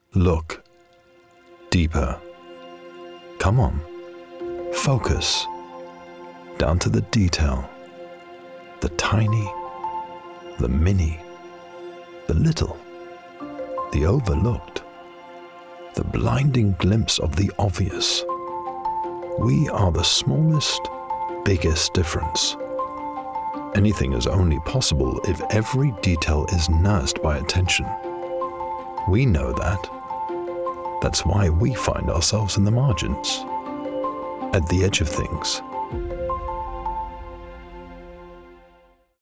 Look. Deeper. Come on. Focus. Down to the detail. The tiny. The mini. The little. The overlooked. The blinding glimpse of the obvious. We are the smallest, biggest difference. Anything is only possible if every detail is nursed by attention. We know that. That's why we find ourselves in the margins, at the edge of things,